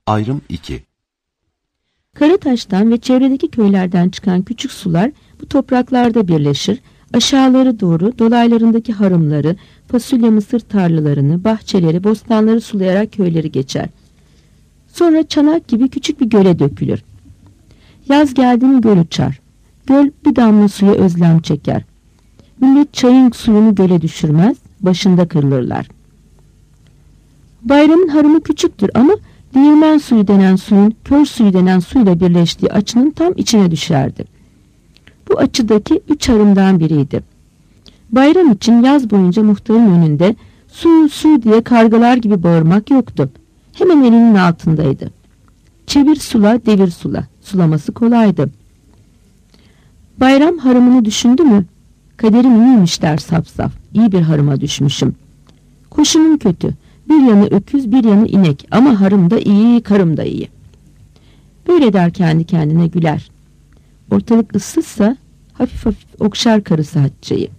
Ayrım 2. Karataş'tan ve çevredeki köylerden çıkan küçük sular bu topraklarda birleşir, aşağıları doğru dolaylarındaki harımları, fasulye mısır tarlalarını, bahçeleri, bostanları sulayarak köyleri geçer. Sonra çanak gibi küçük bir göle dökülür. Yaz geldi mi göl uçar. Göl bir damla suya özlem çeker. Millet çayın suyunu göle düşürmez, başında kırılırlar. Bayramın harımı küçüktür ama değirmen suyu denen suyun kör suyu denen suyla birleştiği açının tam içine düşerdi. Bu açıdaki 3 harımdan biriydi. Bayram için yaz boyunca muhtarın önünde su su diye kargalar gibi bağırmak yoktu. Hemen elinin altındaydı. Çevir sula, devir sula. Sulaması kolaydı. Bayram harımını düşündü mü? Kaderim iyiymiş der saf saf. İyi bir harıma düşmüşüm. Koşumum kötü. Bir yanı öküz, bir yanı inek. Ama harım da iyi, karım da iyi. Böyle der kendi kendine güler. Ortalık ıssızsa hafif hafif okşar karısı Hatice'yi.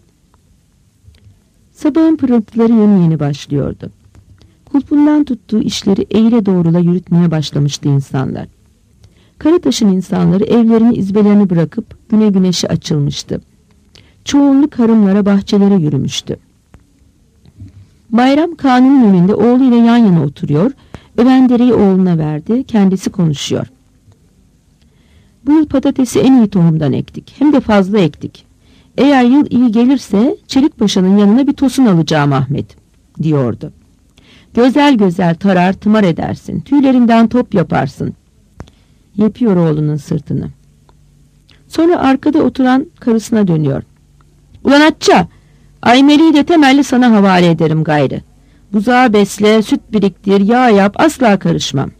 Sabahın pırıltıları yeni yeni başlıyordu. Kulpundan tuttuğu işleri eğre doğrula yürütmeye başlamıştı insanlar. Karataş'ın insanları evlerini izbelerini bırakıp güne güneşi açılmıştı. Çoğunluk harımlara, bahçelere yürümüştü. Bayram Kanun'un önünde oğluyla yan yana oturuyor, övendereyi oğluna verdi, kendisi konuşuyor. Bu yıl patatesi en iyi tohumdan ektik, hem de fazla ektik. Eğer yıl iyi gelirse Çelikpaşa'nın yanına bir tosun alacağım Ahmet, diyordu. Gözel gözel tarar tımar edersin, tüylerinden top yaparsın. Yapıyor oğlunun sırtını. Sonra arkada oturan karısına dönüyor. Ulan Atça, Aymeli'yi de temelli sana havale ederim gayrı. Buzağı besle, süt biriktir, yağ yap, asla karışmam.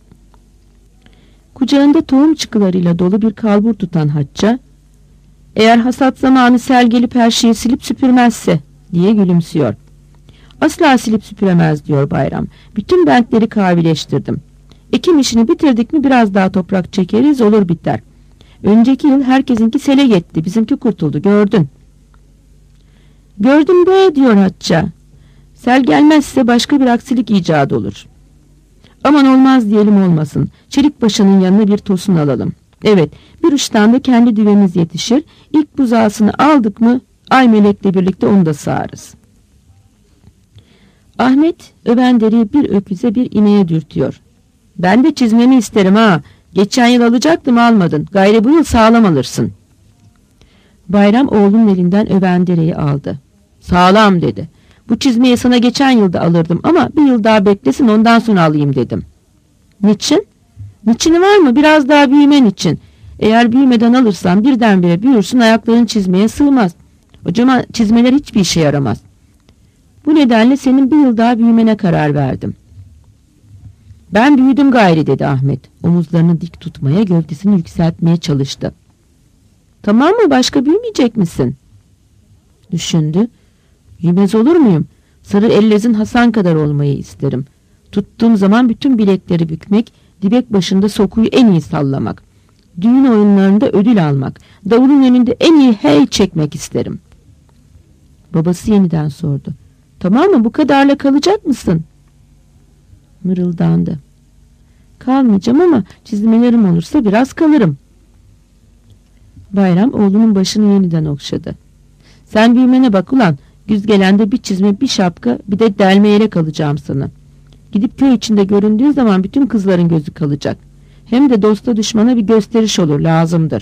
Kucağında tohum çıkılarıyla dolu bir kalbur tutan Hacca, eğer hasat zamanı sel gelip her şeyi silip süpürmezse diye gülümsüyor. Asla silip süpüremez diyor Bayram. Bütün bentleri kavileştirdim. Ekim işini bitirdik mi biraz daha toprak çekeriz, olur biter. Önceki yıl herkesinki sele yetti, bizimki kurtuldu, gördün. Gördüm be diyor Hacca. Sel gelmezse başka bir aksilik icat olur. Aman olmaz diyelim olmasın. Çelikpaşa'nın yanına bir tosun alalım. Evet, bir uçtan da kendi düvemiz yetişir. İlk buzağısını aldık mı Aymelek'le birlikte onu da sağarız. Ahmet övendereyi bir öküze bir ineğe dürtüyor. Ben de çizmemi isterim ha. Geçen yıl alacaktım almadın. Gayrı bu yıl sağlam alırsın. Bayram oğlunun elinden övendereyi aldı. Sağlam dedi. Bu çizmeyi sana geçen yılda alırdım ama bir yıl daha beklesin ondan sonra alayım dedim. Niçin? Niçini var mı? Biraz daha büyümen için. Eğer büyümeden alırsan birdenbire büyürsün ayakların çizmeye sığmaz. Hocama çizmeler hiçbir işe yaramaz. Bu nedenle senin bir yıl daha büyümene karar verdim. Ben büyüdüm gayri dedi Ahmet. Omuzlarını dik tutmaya, gövdesini yükseltmeye çalıştı. Tamam mı? Başka büyümeyecek misin? Düşündü. Büyümez olur muyum? Sarı ellezin Hasan kadar olmayı isterim. Tuttuğum zaman bütün bilekleri bükmek, dibek başında sokuyu en iyi sallamak. Düğün oyunlarında ödül almak, davulun önünde en iyi hey çekmek isterim. Babası yeniden sordu. Tamam mı? Bu kadarla kalacak mısın? Mırıldandı. Kalmayacağım ama çizmelerim olursa biraz kalırım. Bayram oğlunun başını yeniden okşadı. Sen büyümene bak ulan. Güz gelende bir çizme, bir şapka, bir de delme yelek alacağım sana. Gidip köy içinde göründüğün zaman bütün kızların gözü kalacak. Hem de dosta düşmana bir gösteriş olur, lazımdır.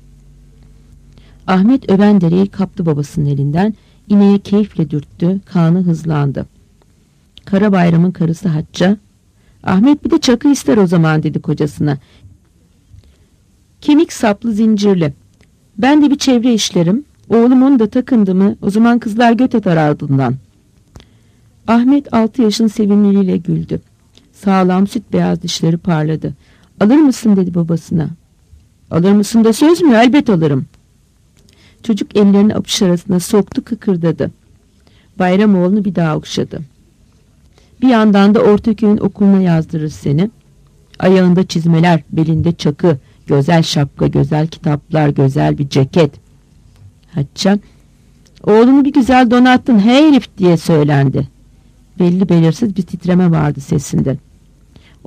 Ahmet övendereyi kaptı babasının elinden, ineğe keyifle dürttü, kanı hızlandı. Kara Bayram'ın karısı Hacca, Ahmet bir de çakı ister o zaman dedi kocasına. Kemik saplı zincirli. Ben de bir çevre işlerim. Oğlum onu da takındı mı o zaman kızlar göt atar ardından. Ahmet 6 yaşın sevimliliğiyle güldü. Sağlam süt beyaz dişleri parladı. Alır mısın dedi babasına. Alır mısın da söz mü? Elbet alırım. Çocuk ellerini apış arasına soktu, kıkırdadı. Bayram oğlunu bir daha okşadı. Bir yandan da Ortaköy'ün okuluna yazdırır seni. Ayağında çizmeler, belinde çakı, güzel şapka, güzel kitaplar, güzel bir ceket. Hacca, oğlunu bir güzel donattın hey herif diye söylendi. Belli belirsiz bir titreme vardı sesinde.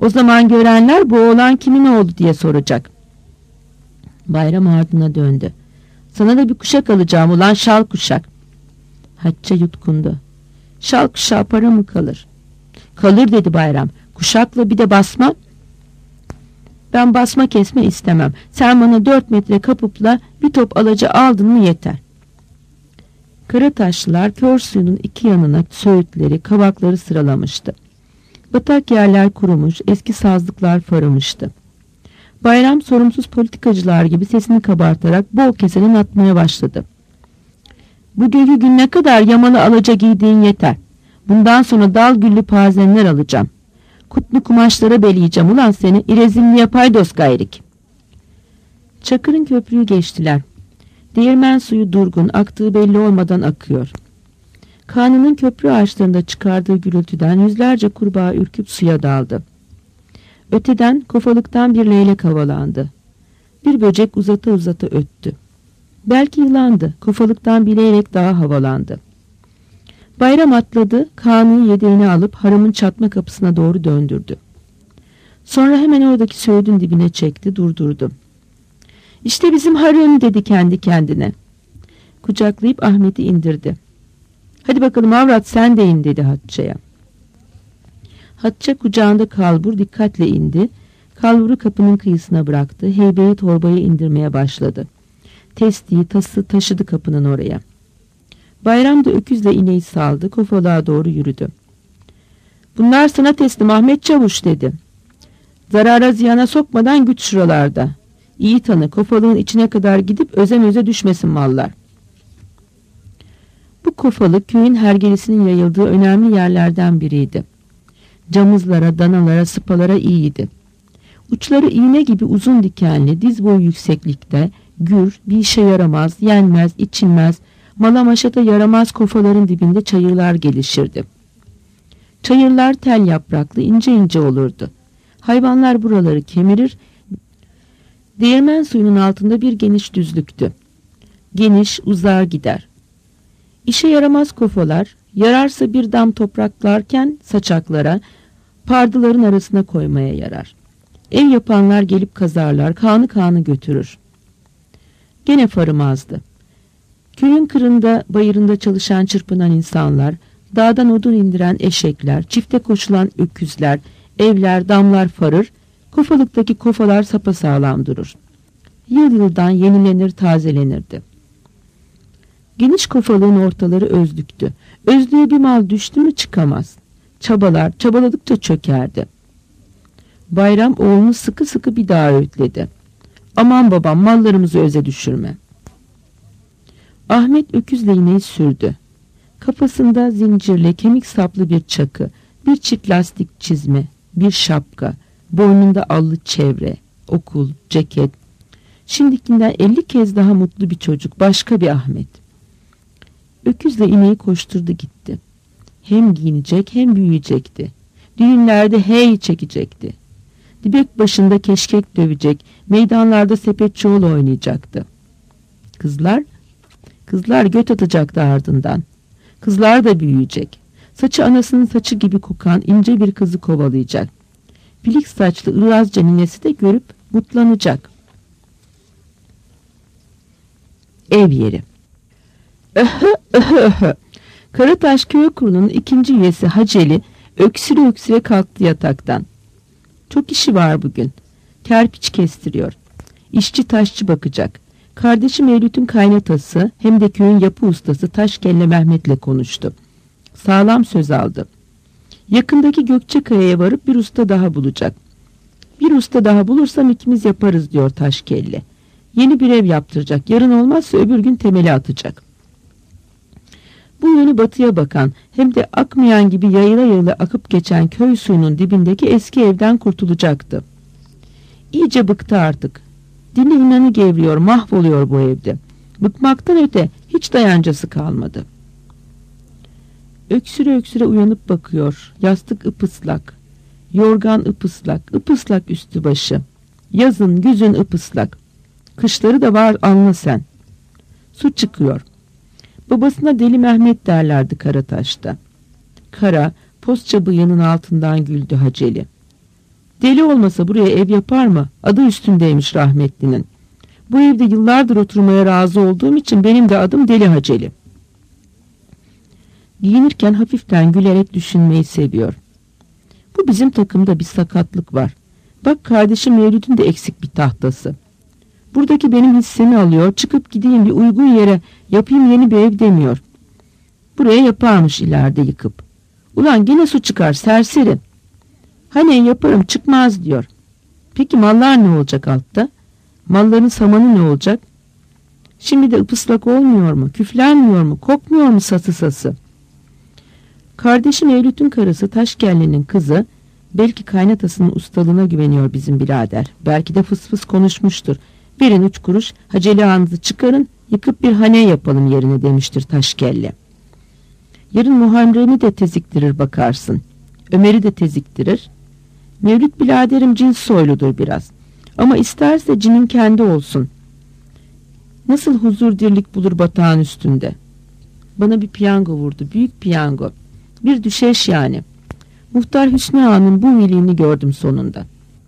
O zaman görenler bu oğlan kimin oğlu diye soracak. Bayram ardına döndü. Sana da bir kuşak alacağım ulan, şal kuşak. Hatice yutkundu. Şal kuşağı para mı kalır? Kalır dedi Bayram. Kuşakla bir de basma. Ben basma kesme istemem. Sen bana 4 metre kapupla bir top alaca aldın mı yeter. Karataşlılar kör suyunun iki yanına söğütleri, kavakları sıralamıştı. Batak yerler kurumuş, eski sazlıklar faramıştı. Bayram sorumsuz politikacılar gibi sesini kabartarak bol keseden atmaya başladı. Bugünkü gün ne kadar yamalı alaca giydiğin yeter. Bundan sonra dal güllü pazenler alacağım. Kutlu kumaşlara beleyeceğim ulan seni, irezimliye paydos gayrik. Çakır'ın köprüyü geçtiler. Değirmen suyu durgun, aktığı belli olmadan akıyor. Kanun'un köprü ağaçlarında çıkardığı gürültüden yüzlerce kurbağa ürküp suya daldı. Öteden kofalıktan bir leylek havalandı. Bir böcek uzata uzata öttü. Belki yılandı, kofalıktan bir leylek daha havalandı. Bayram atladı, Kanu'yu yedeğine alıp harımın çatma kapısına doğru döndürdü. Sonra hemen oradaki söğüdün dibine çekti, durdurdu. İşte bizim harım dedi kendi kendine. Kucaklayıp Ahmet'i indirdi. Hadi bakalım avrat sen de in dedi Hatice'ye. Hatice kucağında kalbur dikkatle indi. Kalburu kapının kıyısına bıraktı. Heybeyi torbayı indirmeye başladı. Testiyi, tası taşıdı kapının oraya. Bayram da öküzle ineği saldı. Kofalığa doğru yürüdü. Bunlar sana teslim Ahmet Çavuş dedi. Zarara ziyana sokmadan güç şuralarda. İyi tanı, kofalığın içine kadar gidip özem öze düşmesin mallar. Bu kofalık köyün hergelisinin yayıldığı önemli yerlerden biriydi. Camızlara, danalara, sıpalara iyiydi. Uçları iğne gibi uzun dikenli, diz boyu yükseklikte, gür, bir işe yaramaz, yenmez, içilmez, mala maşata yaramaz kofaların dibinde çayırlar gelişirdi. Çayırlar tel yapraklı, ince ince olurdu. Hayvanlar buraları kemirir. Değirmen suyunun altında bir geniş düzlüktü. Geniş, uzar gider. İşe yaramaz kofalar, yararsa bir dam topraklarken saçaklara, pardıların arasına koymaya yarar. Ev yapanlar gelip kazarlar, kanı kanı götürür. Gene farımazdı. Köyün kırında, bayırında çalışan çırpınan insanlar, dağdan odun indiren eşekler, çifte koşulan öküzler, evler, damlar farır, kofalıktaki kofalar sapasağlam durur. Yıl yıldan yenilenir, tazelenirdi. Geniş kofalığın ortaları özlüktü. Özlüğe bir mal düştü mü çıkamaz. Çabalar, çabaladıkça çökerdi. Bayram oğlunu sıkı sıkı bir daha öğütledi. Aman babam, mallarımızı öze düşürme. Ahmet öküzle ineği sürdü. Kafasında zincirli, kemik saplı bir çakı, bir çift lastik çizme, bir şapka, boynunda allı çevre, okul, ceket. Şimdikinden 50 kez daha mutlu bir çocuk, başka bir Ahmet. Öküzle ineği koşturdu gitti. Hem giyinecek hem büyüyecekti. Düğünlerde hey çekecekti. Dibek başında keşkek dövecek, meydanlarda sepetçioğlu oynayacaktı. Kızlar göt atacaktı ardından. Kızlar da büyüyecek. Saçı anasının saçı gibi kokan ince bir kızı kovalayacak. Pilik saçlı ırazca ninesi de görüp mutlanacak. Ev yeri. Karataş Köy Kurulu'nun 2. üyesi Haceli öksüre öksüre kalktı yataktan. Çok işi var bugün. Kerpiç kestiriyor. İşçi taşçı bakacak. Kardeşi Mevlüt'ün kaynatası hem de köyün yapı ustası Taşkelle Mehmet'le konuştu. Sağlam söz aldı. Yakındaki Gökçekaya'ya varıp bir usta daha bulacak. Bir usta daha bulursam ikimiz yaparız diyor Taşkelle. Yeni bir ev yaptıracak. Yarın olmazsa öbür gün temeli atacak. Bu yönü batıya bakan hem de akmayan gibi yayıla yayıla akıp geçen köy suyunun dibindeki eski evden kurtulacaktı. İyice bıktı artık. Dini inanı gevriyor, mahvoluyor bu evde. Bıkmaktan öte hiç dayancası kalmadı. Öksüre öksüre uyanıp bakıyor. Yastık ıpıslak. Yorgan ıpıslak. Ipıslak üstü başı. Yazın güzün ıpıslak. Kışları da var anla sen. Su çıkıyor. Babasına Deli Mehmet derlerdi Karataş'ta. Kara, postça bıyığının altından güldü Haceli. Deli olmasa buraya ev yapar mı? Adı üstündeymiş rahmetlinin. Bu evde yıllardır oturmaya razı olduğum için benim de adım Deli Haceli. Giyinirken hafiften gülerek düşünmeyi seviyor. Bu bizim takımda bir sakatlık var. Bak kardeşim Mevlüt'ün de eksik bir tahtası. Buradaki benim hissemi alıyor, çıkıp gideyim bir uygun yere yapayım yeni bir ev demiyor. Buraya yaparmış ileride yıkıp. Ulan gene su çıkar serseri. Hani yaparım çıkmaz diyor. Peki mallar ne olacak altta? Malların samanı ne olacak? Şimdi de ıpıslak olmuyor mu? Küflenmiyor mu? Kokmuyor mu sası? Kardeşim Mevlüt'ün karısı Taşkelli'nin kızı, belki kaynatasının ustalığına güveniyor bizim birader. Belki de fıs fıs konuşmuştur. Verin 3 kuruş, Haceli Ağa'nızı çıkarın, yıkıp bir hane yapalım yerine demiştir Taşkelli. Yarın Muharrem'i de teziktirir bakarsın. Ömer'i de teziktirir. Mevlüt biraderim cins soyludur biraz. Ama isterse cinin kendi olsun. Nasıl huzur dirlik bulur batağın üstünde. Bana bir piyango vurdu, büyük piyango. Bir düşeş yani. Muhtar Hüsnü Ağa'nın bu iyiliğini gördüm sonunda.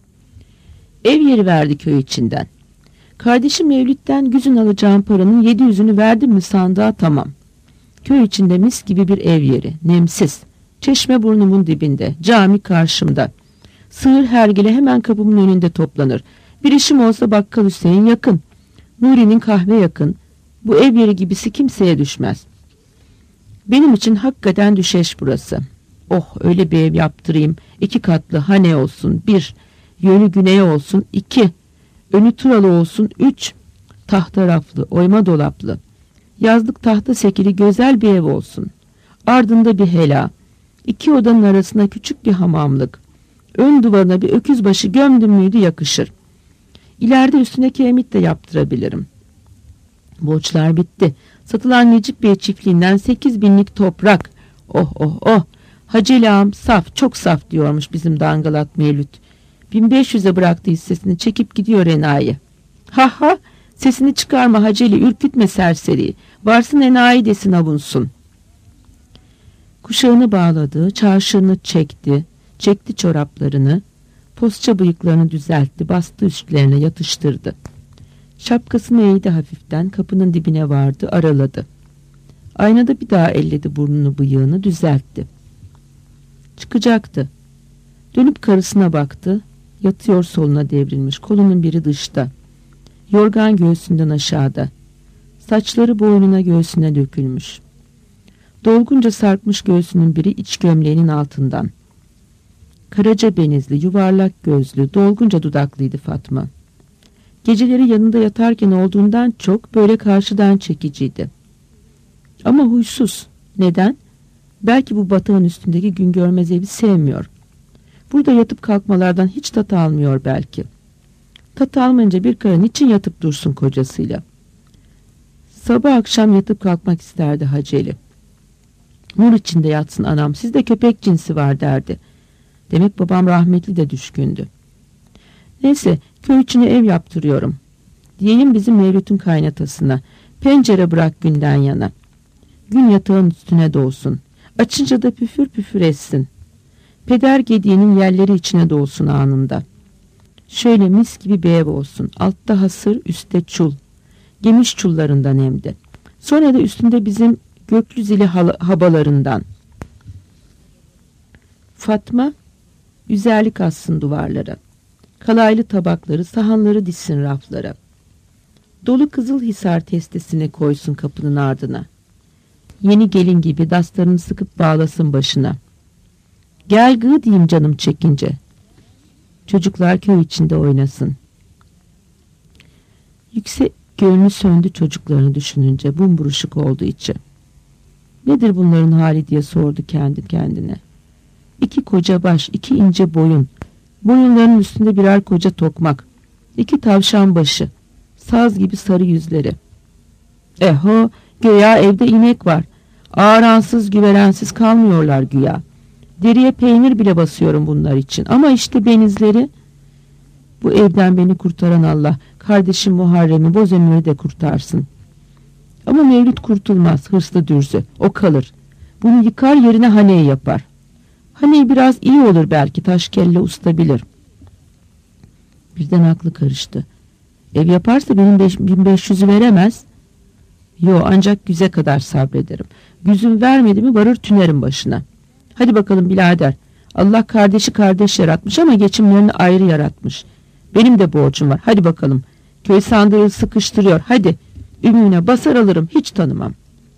Ev yeri verdi köy içinden. Kardeşim Mevlüt'ten güzün alacağım paranın 700'ünü verdim mi sandığa tamam. Köy içinde mis gibi bir ev yeri, nemsiz. Çeşme burnumun dibinde, cami karşımda. Sığır hergele hemen kapımın önünde toplanır. Bir işim olsa Bakkal Hüseyin yakın. Nuri'nin kahve yakın. Bu ev yeri gibisi kimseye düşmez. Benim için hakikaten düşeş burası. Oh öyle bir ev yaptırayım. 2 katlı hane olsun. 1. Yönü güneye olsun. 2. Önü turalı olsun. 3. Tahta raflı, oyma dolaplı. Yazlık tahta sekili güzel bir ev olsun. Ardında bir hela. 2 odanın arasına küçük bir hamamlık. Ön duvarına bir öküz başı gömdüm müydü yakışır. İleride üstüne kiremit de yaptırabilirim. Borçlar bitti. Satılan Necip Bey çiftliğinden 8.000'lik toprak. Oh. Haceli Ağam saf, çok saf diyormuş bizim dangalat Mevlüt. 1500'e bıraktı hissesini, çekip gidiyor enayi. Ha, sesini çıkarma Haceli, ürkütme serseriyi. Varsın enayi desin avunsun. Kuşağını bağladı, çarşırını çekti çoraplarını, posça bıyıklarını düzeltti, bastı üstlerine yatıştırdı. Şapkasını eğdi hafiften, kapının dibine vardı, araladı. Aynada bir daha elledi burnunu bıyığını, düzeltti. Çıkacaktı. Dönüp karısına baktı, yatıyor soluna devrilmiş, kolunun biri dışta. Yorgan göğsünden aşağıda. Saçları boynuna göğsüne dökülmüş. Dolgunca sarkmış göğsünün biri iç gömleğinin altından. Karaca benizli, yuvarlak gözlü, dolgunca dudaklıydı Fatma. Geceleri yanında yatarken olduğundan çok böyle karşıdan çekiciydi. Ama huysuz. Neden? Belki bu batağın üstündeki gün görmez evi sevmiyor. Burada yatıp kalkmalardan hiç tat almıyor belki. Tat almayınca bir karı niçin yatıp dursun kocasıyla? Sabah akşam yatıp kalkmak isterdi Haceli. Nur içinde yatsın anam, sizde köpek cinsi var derdi. Demek babam rahmetli de düşkündü. Neyse, köy içine ev yaptırıyorum. Diyeyim bizim Mevlüt'ün kaynatasına. Pencere bırak günden yana. Gün yatağın üstüne doğsun. Açınca da püfür püfür etsin. Peder gediğinin yerleri içine doğsun anında. Şöyle mis gibi bir ev olsun. Altta hasır, üstte çul. Gemiş çullarından hem de. Sonra da üstünde bizim göklü zili habalarından. Fatma üzerlik assın duvarlara. Kalaylı tabakları, sahanları dizsin raflara. Dolu Kızılhisar testesini koysun kapının ardına. Yeni gelin gibi daslarını sıkıp bağlasın başına. Gel gı diyeyim canım çekince. Çocuklar köy içinde oynasın. Yüksek gönlü söndü çocuklarını düşününce, bumburuşuk oldu içi. Nedir bunların hali diye sordu kendi kendine. 2 koca baş, 2 ince boyun. Boyunlarının üstünde birer koca tokmak. 2 tavşan başı. Saz gibi sarı yüzleri. Eho, güya evde inek var. Ağıransız güverensiz kalmıyorlar güya. Deriye peynir bile basıyorum bunlar için. Ama işte benizleri... Bu evden beni kurtaran Allah, kardeşim Muharrem'i, Bozömür'ü de kurtarsın. Ama Mevlüt kurtulmaz, hırslı dürzü. O kalır. Bunu yıkar yerine haneyi yapar. Haneyi biraz iyi olur belki, Taşkelle usta bilir. Birden aklı karıştı. Ev yaparsa benim 1500'ü veremez. Yo, ancak 100'e kadar sabrederim. 100'ün vermedi mi varır tünerim başına. Hadi bakalım birader. Allah kardeşi kardeş yaratmış ama geçimlerini ayrı yaratmış. Benim de borcum var. Hadi bakalım. Köy sandığı sıkıştırıyor. Hadi. Ümüğüne basar alırım. Hiç tanımam.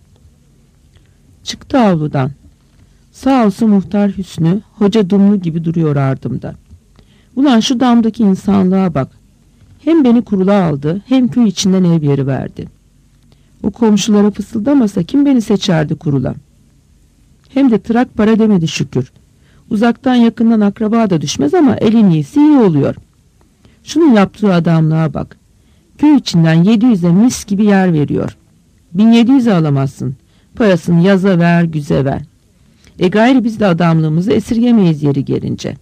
Çıktı avludan. Sağ olsun muhtar Hüsnü, hoca Dumlu gibi duruyor ardımda. Ulan şu damdaki insanlığa bak. Hem beni kurula aldı, hem köy içinden ev yeri verdi. O komşulara fısıldamasa kim beni seçerdi kurula? Hem de tırak para demedi şükür. Uzaktan yakından akraba da düşmez ama elin iyisi iyi oluyor. Şunun yaptığı adamlığa bak. Köy içinden 700'e mis gibi yer veriyor. 1700'e alamazsın. Parasını yaza ver, güze ver. Gayri biz de adamlığımızı esirgemeyiz yeri gelince.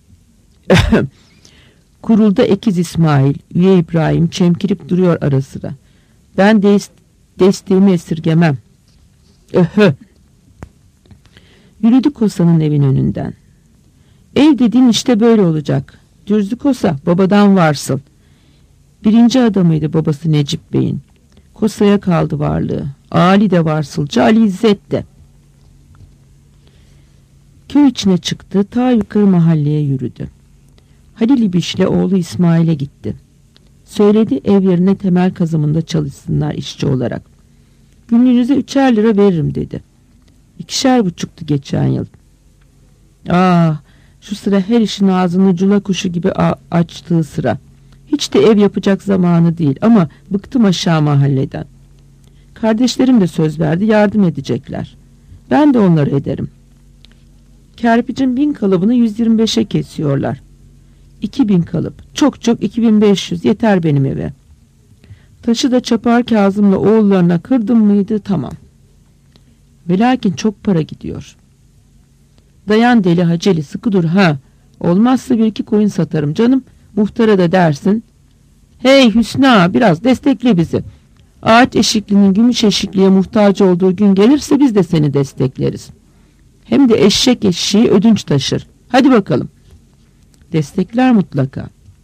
Kurulda Ekiz İsmail, Üye İbrahim çemkirip duruyor ara sıra. Ben desteğimi esirgemem. Yürüdü Kosa'nın evin önünden. Ev dediğin işte böyle olacak. Dürzü Kosa babadan varsıl. Birinci adamıydı babası Necip Bey'in. Kosa'ya kaldı varlığı. Ali de varsılcı, Ali İzzet de. Köy içine çıktı, ta yukarı mahalleye yürüdü. Halil İbiş'le oğlu İsmail'e gitti. Söyledi ev yerine temel kazımında çalışsınlar işçi olarak. Günlüğünüze 3'er lira veririm dedi. 2,5'tu geçen yıl. Şu sıra her işin ağzını cula kuşu gibi açtığı sıra. Hiç de ev yapacak zamanı değil ama bıktım aşağı mahalleden. Kardeşlerim de söz verdi, yardım edecekler. Ben de onları ederim. Kerpicin 1000 kalıbını 125'e kesiyorlar. 2000 kalıp, çok 2500 yeter benim eve. Taşı da Çapar Kazım'la oğullarına kırdım mıydı tamam. Ve lakin çok para gidiyor. Dayan deli haceli, sıkı dur ha. Olmazsa 1-2 koyun satarım canım. Muhtara da dersin. Hey Hüsnü ağa, biraz destekle bizi. Ağaç eşiklinin gümüş eşikliğe muhtaç olduğu gün gelirse biz de seni destekleriz. Hem de eşek eşeği ödünç taşır. Hadi bakalım. Destekler mutlaka.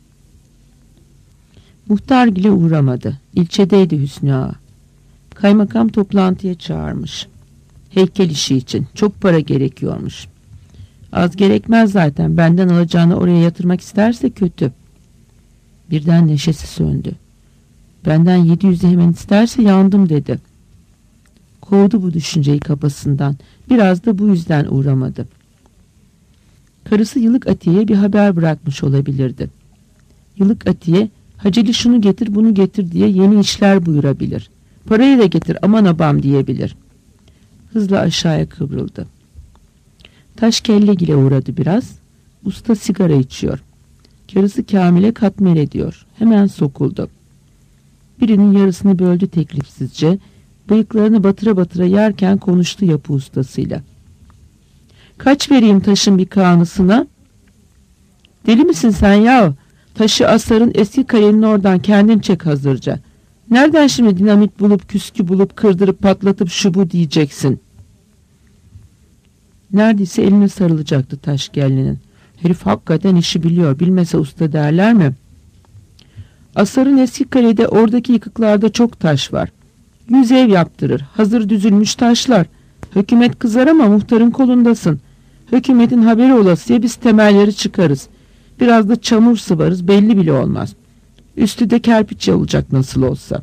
Muhtargile uğramadı. İlçedeydi Hüsnü ağa. Kaymakam toplantıya çağırmış. Heykel işi için çok para gerekiyormuş. Az gerekmez zaten, benden alacağını oraya yatırmak isterse kötü. Birden neşesi söndü. Benden 700'e hemen isterse yandım dedi. Kovdu bu düşünceyi kafasından. Biraz da bu yüzden uğramadı. Karısı Yılık Atiye'ye bir haber bırakmış olabilirdi. Yılık Atiye, Haceli şunu getir bunu getir diye yeni işler buyurabilir. Parayı da getir aman abam diyebilir. Hızla aşağıya kıvrıldı. Taşkellegil'e uğradı biraz. Usta sigara içiyor. Karısı Kamil'e katmer ediyor. Hemen sokuldu. Birinin yarısını böldü teklifsizce. Bıyıklarını batıra batıra yerken konuştu yapı ustasıyla. Kaç vereyim taşın bir kanısına? Deli misin sen ya? Taşı Asar'ın eski kalenin oradan kendin çek hazırca. Nereden şimdi dinamit bulup küskü bulup kırdırıp patlatıp şu bu diyeceksin? Neredeyse eline sarılacaktı Taşkelli'nin. Herif hakikaten işi biliyor. Bilmese usta derler mi? Asar'ın eski kalede oradaki yıkıklarda çok taş var. 100 ev yaptırır. Hazır düzülmüş taşlar. Hükümet kızar ama muhtarın kolundasın. Hükümetin haberi olasıya biz temelleri çıkarız. Biraz da çamur sıvarız, belli bile olmaz. Üstü de kerpiç olacak nasıl olsa.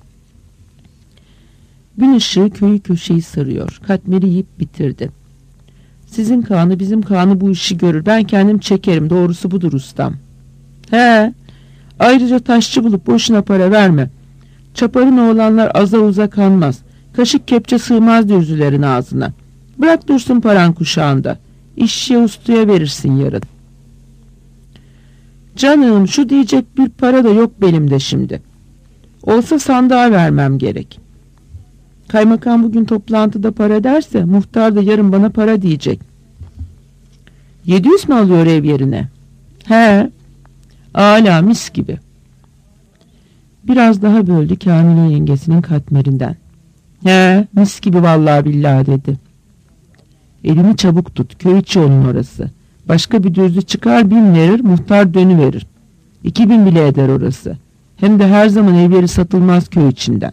Gün ışığı köyü köşeyi sarıyor. Katmeri yiyip bitirdi. Sizin Kaan'ı bizim Kaan'ı bu işi görür. Ben kendim çekerim. Doğrusu budur ustam. He. Ayrıca taşçı bulup boşuna para verme. Çaparın oğlanlar aza uza kanmaz. Kaşık kepçe sığmaz dürzülerin ağzına. Bırak dursun paran kuşağında. İşçiye ustaya verirsin yarın. Canım şu diyecek bir para da yok benim de şimdi. Olsa sandığa vermem gerek. Kaymakam bugün toplantıda para derse muhtar da yarın bana para diyecek. 700 mi alıyor ev yerine? He. Âlâ mis gibi. Biraz daha böldü Kamile yengesinin katmerinden. He mis gibi vallahi billahi dedi. Elini çabuk tut, köy içi onun orası. Başka bir dürzü çıkar 1000 verir, muhtar dönüverir. 2000 bile eder orası. Hem de her zaman evleri satılmaz köy içinden.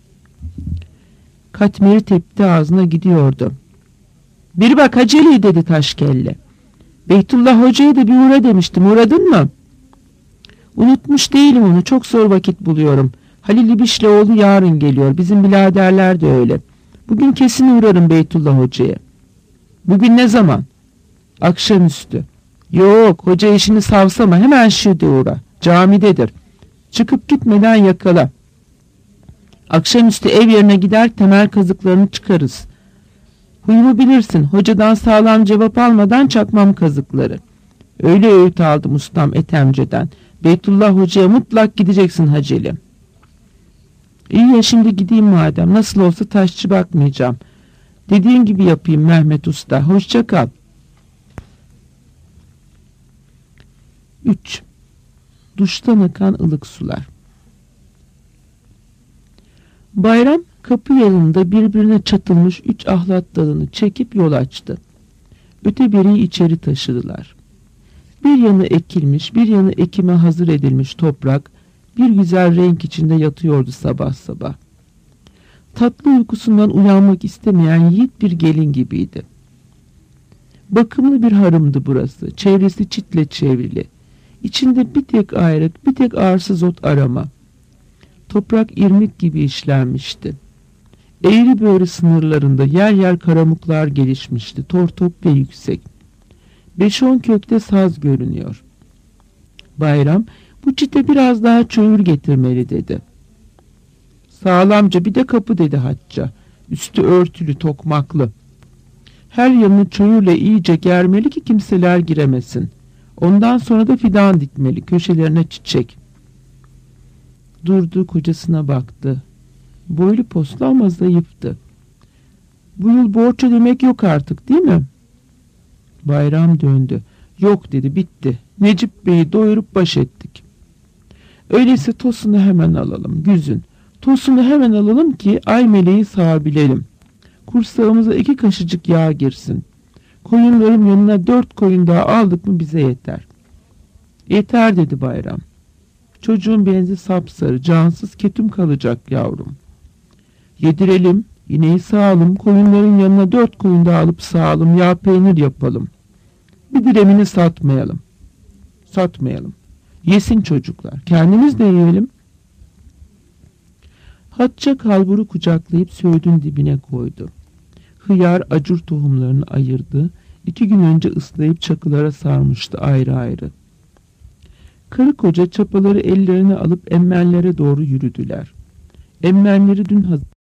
Katmeri tepti ağzına gidiyordu. Bir bak Haceli dedi Taşkelle. Beytullah Hoca'ya da bir uğra demiştim. Uğradın mı? Unutmuş değilim onu. Çok zor vakit buluyorum. Halil İbişlioğlu yarın geliyor. Bizim biraderler de öyle. Bugün kesin uğrarım Beytullah Hoca'ya. Bugün ne zaman? Akşamüstü. Yok, hoca işini savsama. Hemen şimdi uğra. Camidedir. Çıkıp gitmeden yakala. Akşamüstü ev yerine gider temel kazıklarını çıkarız. Huyumu bilirsin. Hocadan sağlam cevap almadan çakmam kazıkları. Öyle öğüt aldım ustam Ethemce'den. Beytullah Hoca'ya mutlak gideceksin Haceli. İyi ya, şimdi gideyim madem. Nasıl olsa taşçı bakmayacağım. Dediğin gibi yapayım Mehmet Usta. Hoşça kal. 3. Duştan akan ılık sular. Bayram kapı yanında birbirine çatılmış 3 ahlat dalını çekip yol açtı. Öte biriyi içeri taşıdılar. Bir yanı ekilmiş, bir yanı ekime hazır edilmiş toprak bir güzel renk içinde yatıyordu sabah sabah. Tatlı uykusundan uyanmak istemeyen yiğit bir gelin gibiydi. Bakımlı bir harımdı burası, çevresi çitle çevrili. İçinde bir tek ayrık, bir tek arsız ot arama. Toprak irmik gibi işlenmişti. Eğri böğrü sınırlarında yer yer karamuklar gelişmişti, tortop ve yüksek. 5-10 kökte saz görünüyor. Bayram, bu çite biraz daha çöğür getirmeli dedi. Sağlamca bir de kapı dedi Hacca. Üstü örtülü, tokmaklı. Her yanını çöğürle iyice germeli ki kimseler giremesin. Ondan sonra da fidan dikmeli, köşelerine çiçek. Durdu, kocasına baktı. Boylu poslu ama zayıftı. Bu yıl borç ödemek yok artık değil mi? Bayram döndü. Yok dedi, bitti. Necip Bey'i doyurup baş ettik. Öyleyse tosunu hemen alalım, güzün. Tosunu hemen alalım ki ay meleği sağabilelim. Kursağımıza 2 kaşıcık yağ girsin. Koyunların yanına 4 koyun daha aldık mı bize yeter. Yeter dedi Bayram. Çocuğun benzi sapsarı, cansız ketum kalacak yavrum. Yedirelim, ineği sağalım, koyunların yanına 4 koyun daha alıp sağalım, yağ peynir yapalım. Bir diremini satmayalım. Satmayalım. Yesin çocuklar, kendimiz de yiyelim. Hacca kalburu kucaklayıp söğüdün dibine koydu. Hıyar, acur tohumlarını ayırdı. 2 gün önce ıslayıp çakılara sarmıştı ayrı ayrı. Karı koca çapaları ellerine alıp emmenlere doğru yürüdüler. Emmenleri dün hazır.